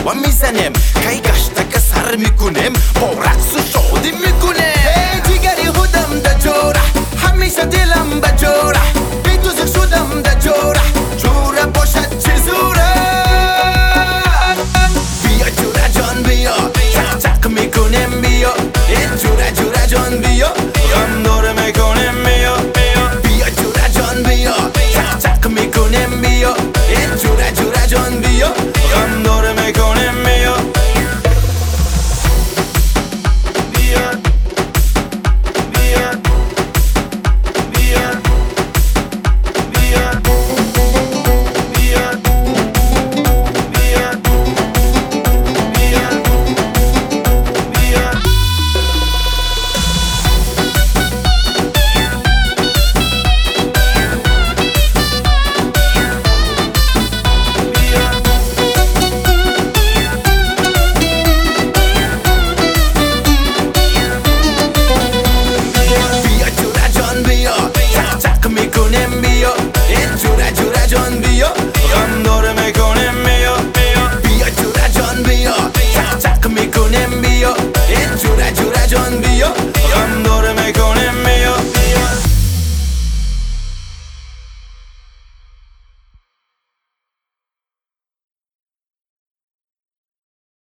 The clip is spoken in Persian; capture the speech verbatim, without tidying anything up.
و میزنم کی گشتک سر میکنم با رقص و شادی میکنم دیگری خودم در جوره همیشه دلم به جوره بی دوزخ شدم در جوره جوره باشد چه زوره بیا جوره جان بیا چک چک میکنم بیا جوره جوره جان بیا غم داره میکنم بیا بیا جوره جان بیا چک چک میکنم بیا جوره جوره جان بیا غم داره میکنم بیا جوره جوره جان بیا غم داره میکنم